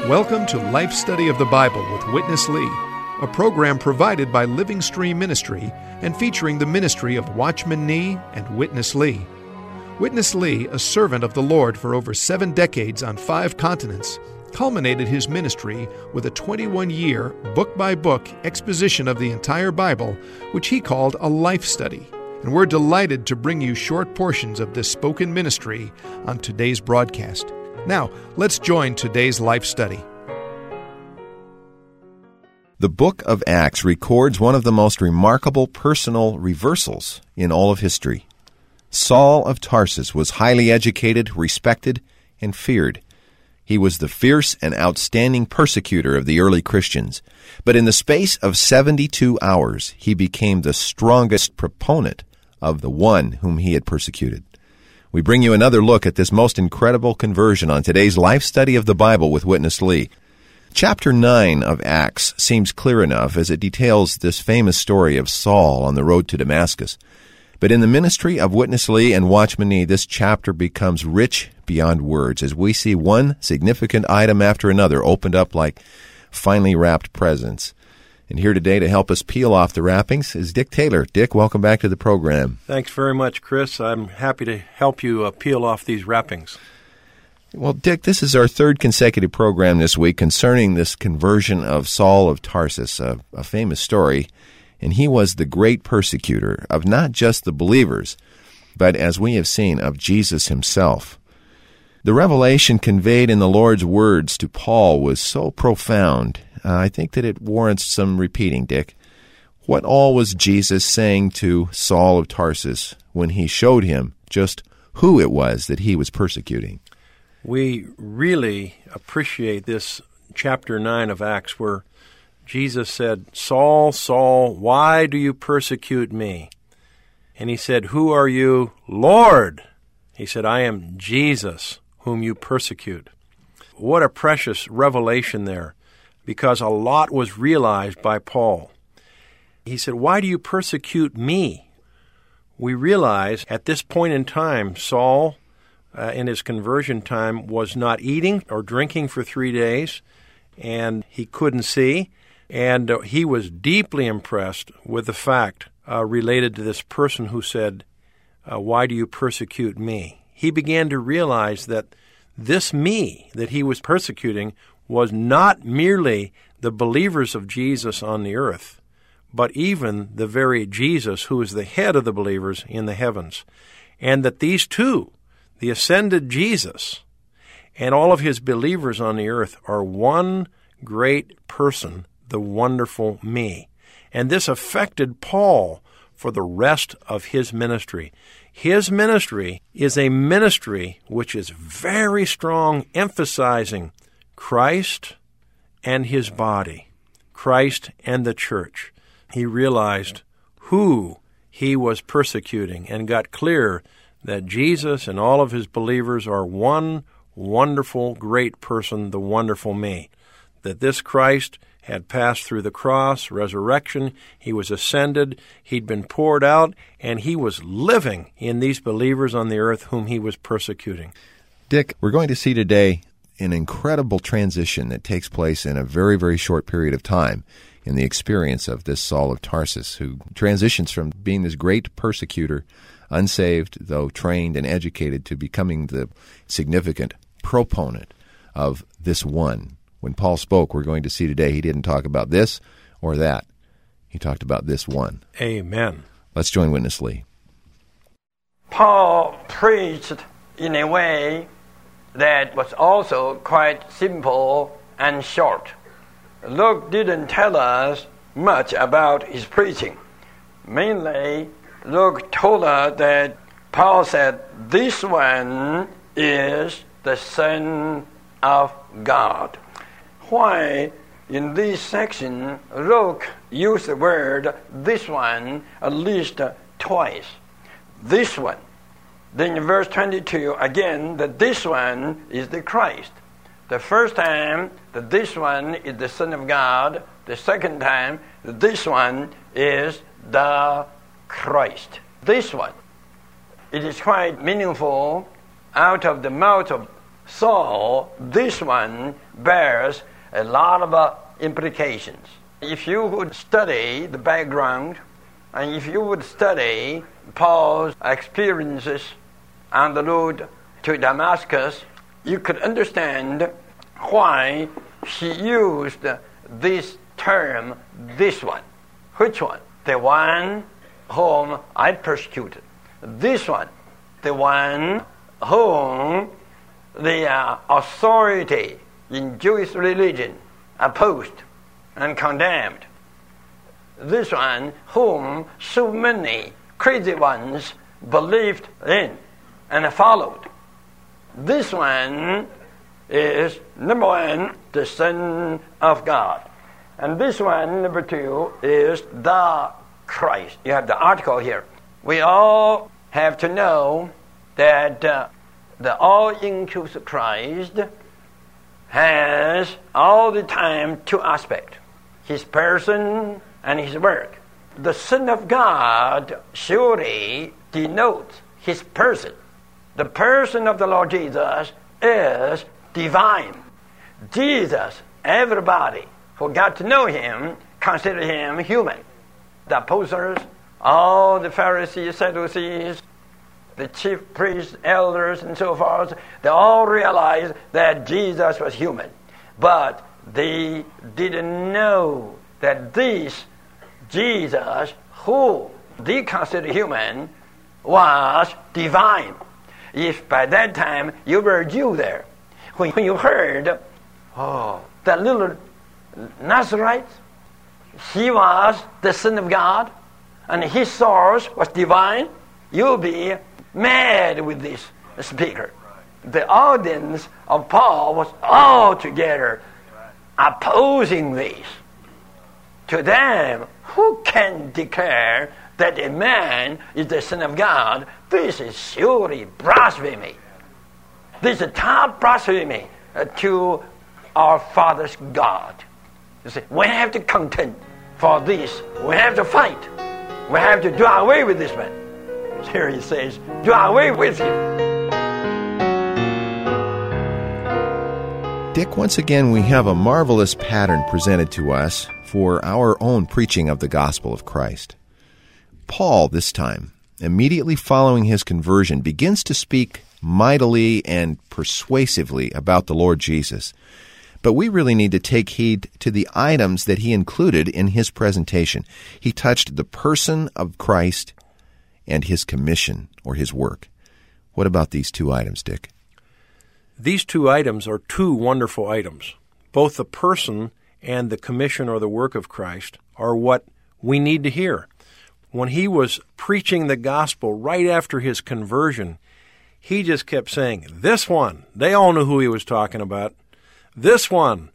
Welcome to Life Study of the Bible with Witness Lee, a program provided by Living Stream Ministry and featuring the ministry of Watchman Nee and Witness Lee. Witness Lee, a servant of the Lord for over 7 decades on 5 continents, culminated his ministry with a 21-year, book-by-book exposition of the entire Bible, which he called a life study. And we're delighted to bring you short portions of this spoken ministry on today's broadcast. Now, let's join today's life study. The book of Acts records one of the most remarkable personal reversals in all of history. Saul of Tarsus was highly educated, respected, and feared. He was the fierce and outstanding persecutor of the early Christians. But in the space of 72 hours, he became the strongest proponent of the one whom he had persecuted. We bring you another look at this most incredible conversion on today's Life Study of the Bible with Witness Lee. Chapter 9 of Acts seems clear enough as it details this famous story of Saul on the road to Damascus. But in the ministry of Witness Lee and Watchman Nee, this chapter becomes rich beyond words as we see one significant item after another opened up like finely wrapped presents. And here today to help us peel off the wrappings is Dick Taylor. Dick, welcome back to the program. Thanks very much, Chris. I'm happy to help you peel off these wrappings. Well, Dick, this is our 3rd consecutive program this week concerning this conversion of Saul of Tarsus, a famous story. And he was the great persecutor of not just the believers, but as we have seen, of Jesus himself. The revelation conveyed in the Lord's words to Paul was so profound, I think that it warrants some repeating, Dick. What all was Jesus saying to Saul of Tarsus when he showed him just who it was that he was persecuting? We really appreciate this chapter 9 of Acts where Jesus said, "Saul, Saul, why do you persecute me?" And he said, "Who are you, Lord?" He said, "I am Jesus, whom you persecute." What a precious revelation there, because a lot was realized by Paul. He said, "Why do you persecute me?" We realize at this point in time, Saul, in his conversion time, was not eating or drinking for 3 days, and he couldn't see. And he was deeply impressed with the fact related to this person who said, "Why do you persecute me?" He began to realize that this me that he was persecuting was not merely the believers of Jesus on the earth, but even the very Jesus who is the head of the believers in the heavens. And that these two, the ascended Jesus and all of his believers on the earth, are one great person, the wonderful me. And this affected Paul for the rest of his ministry. His ministry is a ministry which is very strong, emphasizing Christ and his body, Christ and the church. He realized who he was persecuting and got clear that Jesus and all of his believers are one wonderful, great person, the wonderful me. That this Christ had passed through the cross, resurrection, he was ascended, he'd been poured out, and he was living in these believers on the earth whom he was persecuting. Dick, we're going to see today an incredible transition that takes place in a very, very short period of time in the experience of this Saul of Tarsus, who transitions from being this great persecutor, unsaved, though trained and educated, to becoming the significant proponent of this one. When Paul spoke, we're going to see today, he didn't talk about this or that. He talked about this one. Amen. Let's join Witness Lee. Paul preached in a way that was also quite simple and short. Luke didn't tell us much about his preaching. Mainly, Luke told us that Paul said, "This one is the Son of God." Why in this section Luke used the word "this one" at least twice. This one. Then in verse 22, again, that this one is the Christ. The first time that this one is the Son of God. The second time that this one is the Christ. This one. It is quite meaningful out of the mouth of So this one bears a lot of implications. If you would study the background, and if you would study Paul's experiences on the road to Damascus, you could understand why he used this term, this one. Which one? The one whom I persecuted. This one, the one whom the authority in Jewish religion opposed and condemned. This one whom so many crazy ones believed in and followed. This one is, number one, the Son of God. And this one, number two, is the Christ. You have the article here. We all have to know that the all-inclusive Christ has all the time two aspects: his person and his work. The Son of God surely denotes his person. The person of the Lord Jesus is divine. Jesus, everybody who got to know him, consider him human. The apostles, all the Pharisees, Sadducees, the chief priests, elders, and so forth, they all realized that Jesus was human. But they didn't know that this Jesus, who they consider human, was divine. If by that time you were a Jew there, when you heard, that little Nazarite, he was the Son of God, and his source was divine, you'll be mad with this speaker. The audience of Paul was altogether opposing this. To them, who can declare that a man is the Son of God? This is surely blasphemy. This is top blasphemy to our Father's God. You see, we have to contend for this. We have to fight. We have to do away with this man. Here he says, do away with him. Dick, once again we have a marvelous pattern presented to us for our own preaching of the gospel of Christ. Paul, this time, immediately following his conversion, begins to speak mightily and persuasively about the Lord Jesus. But we really need to take heed to the items that he included in his presentation. He touched the person of Christ and his commission or his work. What about these two items, Dick? These two items are two wonderful items. Both the person and the commission or the work of Christ are what we need to hear. When he was preaching the gospel right after his conversion, he just kept saying, this one. They all knew who he was talking about. This one.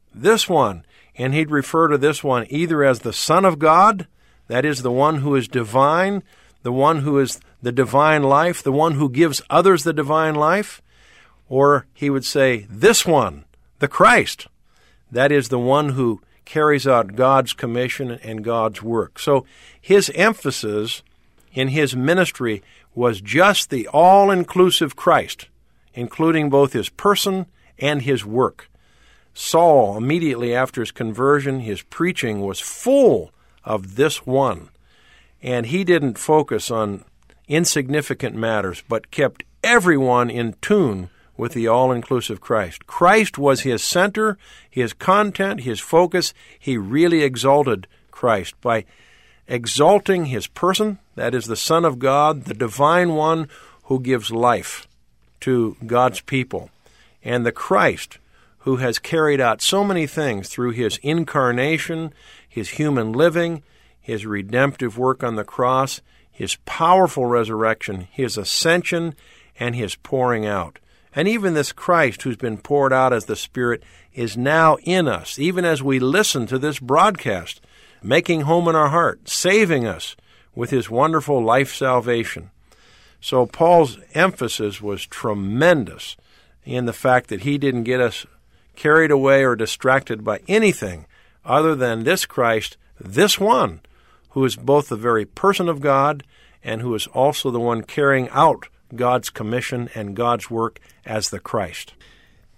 And he'd refer to this one either as the Son of God, that is the one who is divine, the one who is the divine life, the one who gives others the divine life, or he would say, this one, the Christ, that is the one who carries out God's commission and God's work. So his emphasis in his ministry was just the all-inclusive Christ, including both his person and his work. Saul, immediately after his conversion, his preaching was full of this one, and he didn't focus on insignificant matters, but kept everyone in tune with the all-inclusive Christ. Christ was his center, his content, his focus. He really exalted Christ by exalting his person, that is the Son of God, the divine one who gives life to God's people, and the Christ who has carried out so many things through his incarnation, his human living, his redemptive work on the cross, his powerful resurrection, his ascension, and his pouring out. And even this Christ who's been poured out as the Spirit is now in us, even as we listen to this broadcast, making home in our heart, saving us with his wonderful life salvation. So Paul's emphasis was tremendous in the fact that he didn't get us carried away or distracted by anything other than this Christ, this one, who is both the very person of God and who is also the one carrying out God's commission and God's work as the Christ.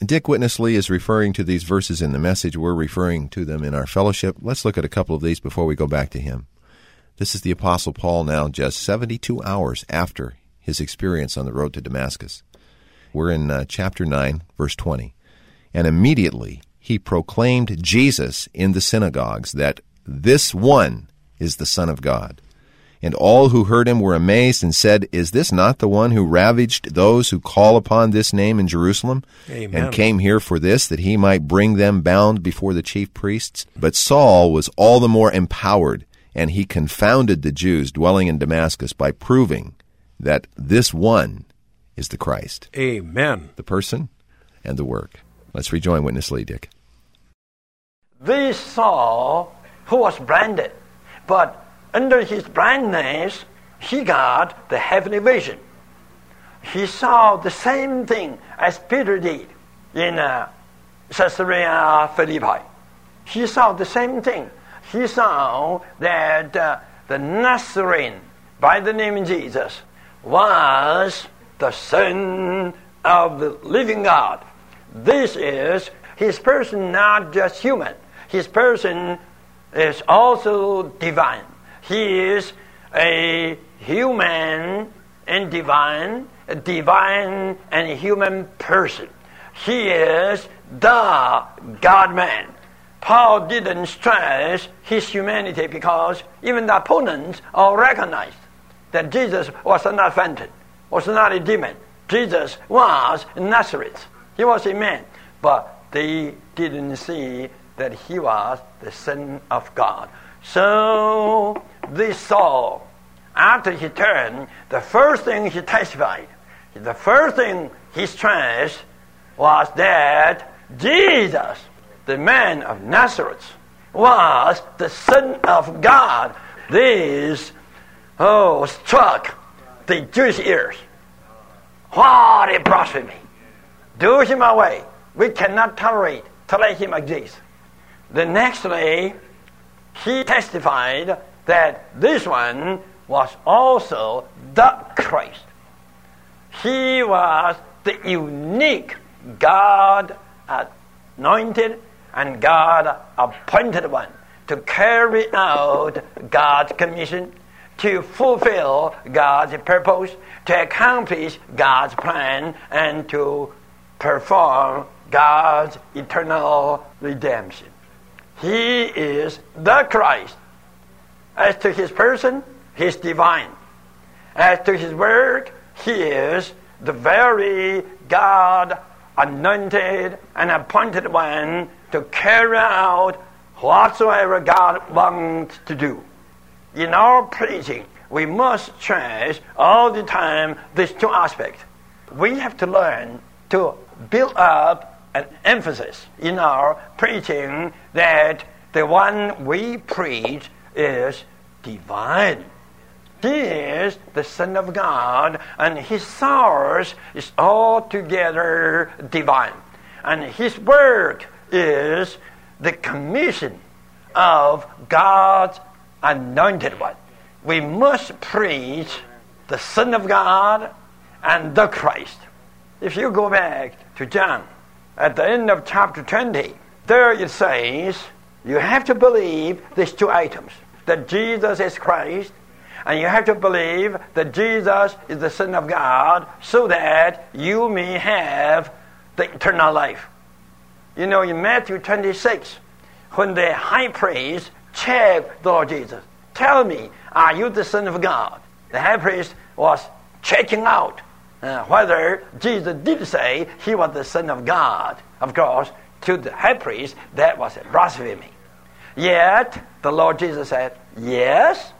Dick Witness Lee is referring to these verses in the Message. We're referring to them in our fellowship. Let's look at a couple of these before we go back to him. This is the Apostle Paul now just 72 hours after his experience on the road to Damascus. We're in chapter 9, verse 20. And immediately he proclaimed Jesus in the synagogues, that this one is the Son of God. And all who heard him were amazed and said, "Is this not the one who ravaged those who call upon this name in Jerusalem? Amen. And came here for this, that he might bring them bound before the chief priests?" But Saul was all the more empowered, and he confounded the Jews dwelling in Damascus by proving that this one is the Christ. Amen. The person and the work. Let's rejoin Witness Lee, Dick. This Saul, who was blinded, but under his blindness, he got the heavenly vision. He saw the same thing as Peter did in Caesarea Philippi. He saw the same thing. He saw that the Nazarene, by the name of Jesus, was the Son of the living God. This is his person, not just human. His person is also divine. He is a human and divine, a divine and human person. He is the God-man. Paul didn't stress his humanity because even the opponents all recognized that Jesus was not phantom, was not a demon. Jesus was Nazareth. He was a man. But they didn't see that he was the Son of God. So this Saul, after he turned, the first thing he testified, the first thing he stressed was that Jesus, the man of Nazareth, was the Son of God. This struck the Jewish ears. What a blasphemy! Do him away. We cannot tolerate him exist. The next day, he testified that this one was also the Christ. He was the unique God anointed and God appointed one to carry out God's commission, to fulfill God's purpose, to accomplish God's plan, and to perform God's eternal redemption. He is the Christ. As to his person, he is divine. As to his work, he is the very God anointed and appointed one to carry out whatsoever God wants to do. In our preaching, we must stress all the time these two aspects. We have to learn to build up an emphasis in our preaching that the one we preach is divine. He is the Son of God, and his source is altogether divine. And his work is the commission of God's anointed one. We must preach the Son of God and the Christ. If you go back to John, at the end of chapter 20, there it says, you have to believe these two items, that Jesus is Christ, and you have to believe that Jesus is the Son of God, so that you may have the eternal life. You know, in Matthew 26, when the high priest checked the Lord Jesus, tell me, are you the Son of God? The high priest was checking out whether Jesus did say he was the Son of God. Of course, to the high priest, that was a blasphemy. Yet, the Lord Jesus said, yes,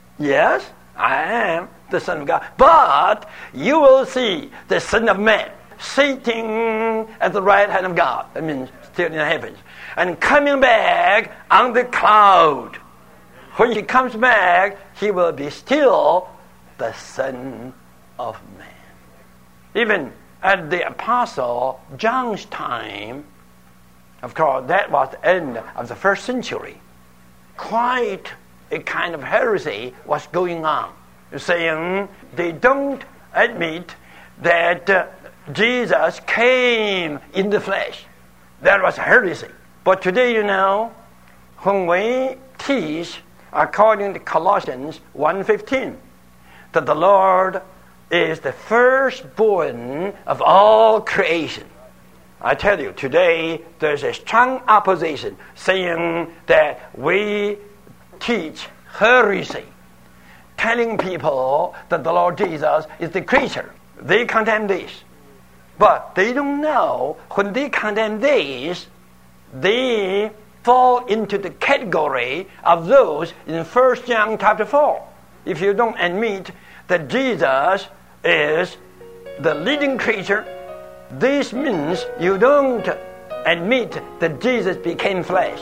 I am the Son of God. But you will see the Son of Man sitting at the right hand of God. That means still in the heavens. And coming back on the cloud. When he comes back, he will be still the Son of Man. Even at the Apostle John's time, of course, that was the end of the first century. Quite a kind of heresy was going on, saying they don't admit that Jesus came in the flesh. That was heresy. But today, when we teach, according to Colossians 1:15, that the Lord is the firstborn of all creation. I tell you, today there's a strong opposition saying that we teach heresy, telling people that the Lord Jesus is the creature. They condemn this. But they don't know, when they condemn this, they fall into the category of those in 1 John chapter 4. If you don't admit that Jesus is the leading creature, this means you don't admit that Jesus became flesh.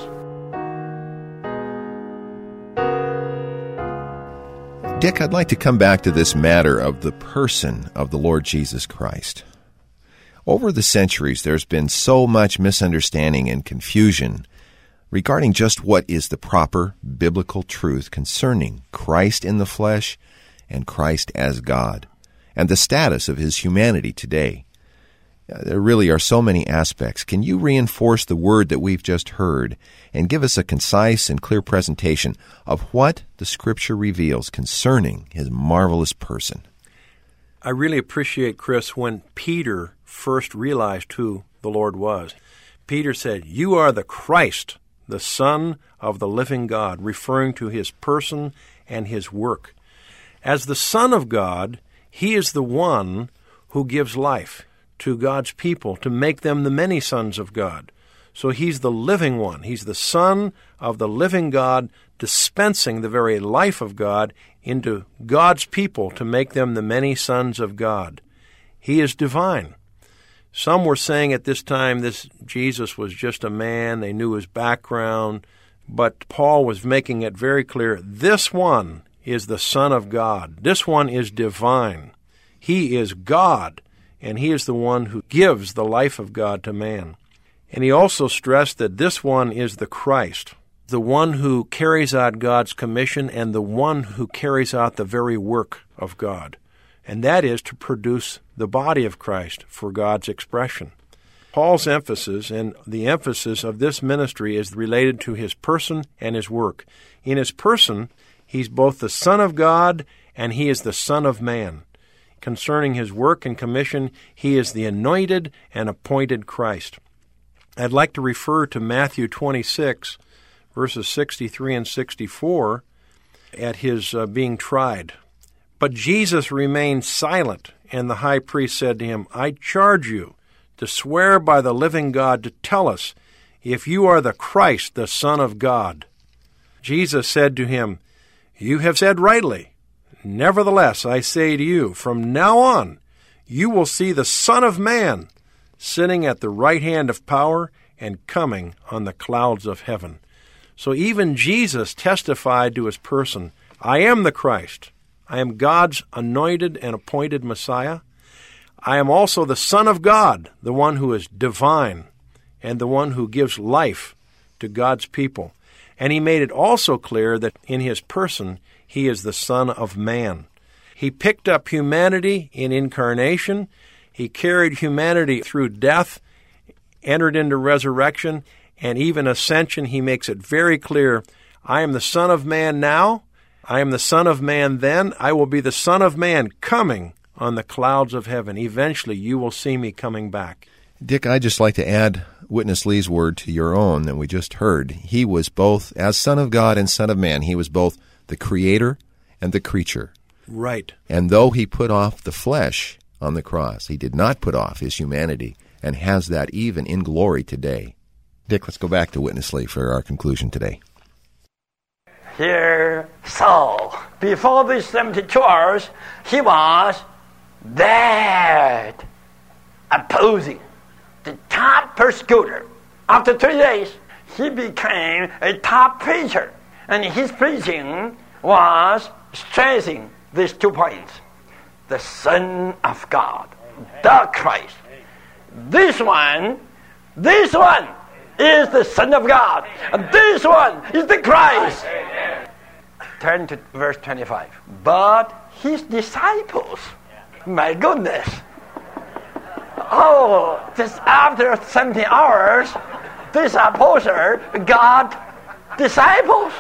Dick, I'd like to come back to this matter of the person of the Lord Jesus Christ. Over the centuries, there's been so much misunderstanding and confusion regarding just what is the proper biblical truth concerning Christ in the flesh and Christ as God, and the status of his humanity today. There really are so many aspects. Can you reinforce the word that we've just heard and give us a concise and clear presentation of what the Scripture reveals concerning his marvelous person? I really appreciate, Chris, when Peter first realized who the Lord was. Peter said, "You are the Christ, the Son of the living God," referring to his person and his work. As the Son of God, he is the one who gives life to God's people to make them the many sons of God. So he's the living one. He's the Son of the living God, dispensing the very life of God into God's people to make them the many sons of God. He is divine. Some were saying at this time this Jesus was just a man. They knew his background. But Paul was making it very clear, this one is the Son of God. This one is divine. He is God, and he is the one who gives the life of God to man. And he also stressed that this one is the Christ, the one who carries out God's commission and the one who carries out the very work of God. And that is to produce the body of Christ for God's expression. Paul's emphasis and the emphasis of this ministry is related to his person and his work. In his person, he's both the Son of God and he is the Son of man. Concerning his work and commission, he is the anointed and appointed Christ. I'd like to refer to Matthew 26, verses 63 and 64, at his being tried. But Jesus remained silent, and the high priest said to him, "I charge you to swear by the living God to tell us if you are the Christ, the Son of God." Jesus said to him, "You have said rightly. Nevertheless, I say to you, from now on, you will see the Son of Man sitting at the right hand of power and coming on the clouds of heaven." So even Jesus testified to his person, "I am the Christ. I am God's anointed and appointed Messiah. I am also the Son of God, the one who is divine and the one who gives life to God's people." And he made it also clear that in his person, he is the Son of Man. He picked up humanity in incarnation. He carried humanity through death, entered into resurrection, and even ascension. He makes it very clear, I am the Son of Man now. I am the Son of Man then. I will be the Son of Man coming on the clouds of heaven. Eventually, you will see me coming back. Dick, I'd just like to add Witness Lee's word to your own that we just heard. He was both, as Son of God and Son of Man, he was both the Creator and the creature. Right. And though he put off the flesh on the cross, he did not put off his humanity and has that even in glory today. Dick, let's go back to Witness Lee for our conclusion today. Here, Saul, before these 72 hours, he was dead, opposing, the top persecutor. After 3 days, he became a top preacher, and his preaching was stressing these 2 points. The Son of God, the Christ. This one is the Son of God, and this one is the Christ. Turn to verse 25. But his disciples, my goodness, Just after 17 hours, this apostle got disciples.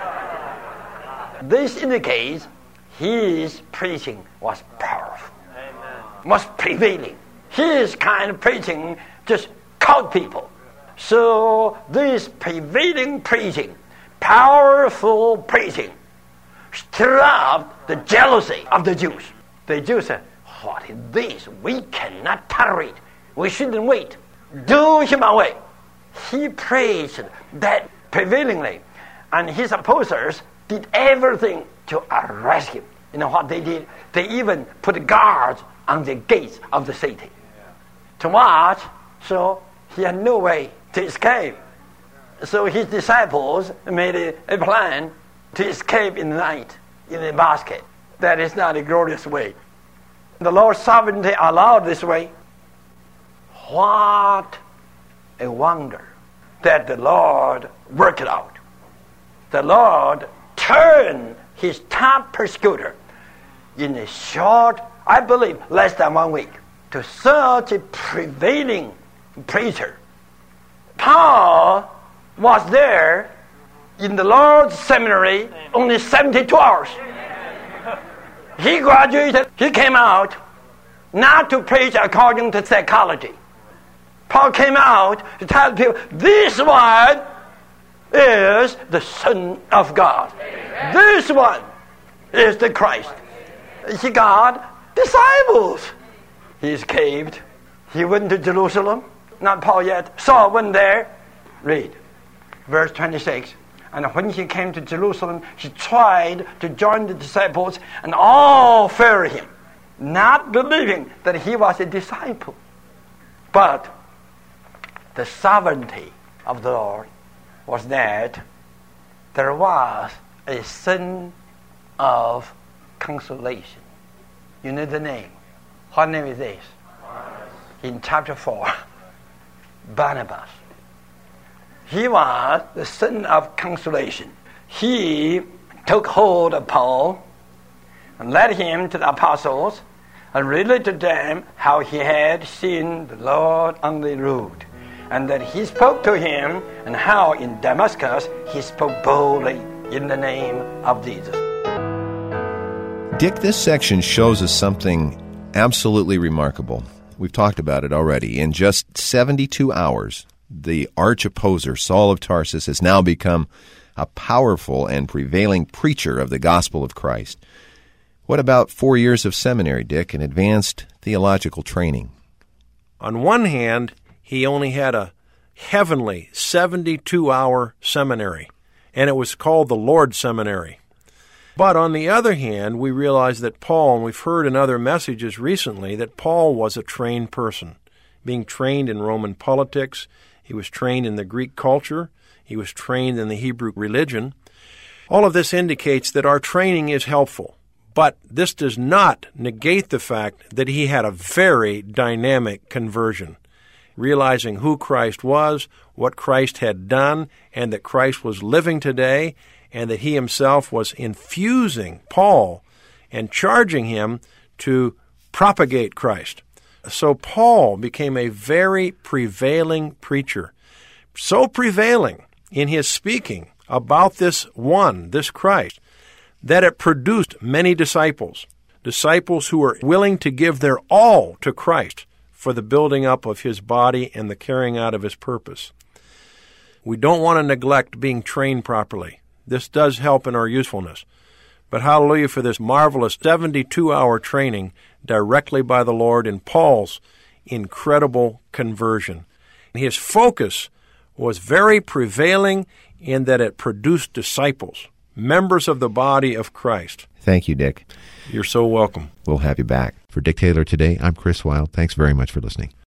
This indicates his preaching was powerful, was prevailing. His kind of preaching just caught people. So this prevailing preaching, powerful preaching, stirred up the jealousy of the Jews. The Jews said, what is this? We cannot tolerate. We shouldn't wait. Do him away. He preached that prevailingly, and his apostles did everything to arrest him. You know what they did? They even put guards on the gates of the city to watch, so he had no way to escape. So his disciples made a plan to escape in the night in a basket. That is not a glorious way. The Lord's sovereignty allowed this way. What a wonder that the Lord worked it out. The Lord turned his top persecutor in a short, I believe, less than 1 week, to such a prevailing preacher. Paul was there in the Lord's seminary only 72 hours. He graduated, he came out not to preach according to psychology. Paul came out to tell people, this one is the Son of God. Amen. This one is the Christ. He got disciples. He escaped. He went to Jerusalem. Not Paul yet. Saul went there. Read. Verse 26. And when he came to Jerusalem, he tried to join the disciples, and all feared him, not believing that he was a disciple. But the sovereignty of the Lord was that there was a son of consolation. You know the name. What name is this? In chapter 4, Barnabas. He was the son of consolation. He took hold of Paul and led him to the apostles and related to them how he had seen the Lord on the road, and that he spoke to him, and how in Damascus he spoke boldly in the name of Jesus. Dick, this section shows us something absolutely remarkable. We've talked about it already. In just 72 hours, the arch-opposer, Saul of Tarsus, has now become a powerful and prevailing preacher of the gospel of Christ. What about 4 years of seminary, Dick, and advanced theological training? On one hand, he only had a heavenly 72-hour seminary, and it was called the Lord's Seminary. But on the other hand, we realize that Paul, and we've heard in other messages recently, that Paul was a trained person, being trained in Roman politics. He was trained in the Greek culture. He was trained in the Hebrew religion. All of this indicates that our training is helpful, but this does not negate the fact that he had a very dynamic conversion, realizing who Christ was, what Christ had done, and that Christ was living today, and that he himself was infusing Paul and charging him to propagate Christ. So Paul became a very prevailing preacher, so prevailing in his speaking about this one, this Christ, that it produced many disciples who were willing to give their all to Christ for the building up of his body and the carrying out of his purpose. We don't want to neglect being trained properly. This does help in our usefulness. But hallelujah for this marvelous 72-hour training directly by the Lord in Paul's incredible conversion. His focus was very prevailing in that it produced disciples, members of the body of Christ. Thank you, Dick. You're so welcome. We'll have you back. For Dick Taylor Today, I'm Chris Wilde. Thanks very much for listening.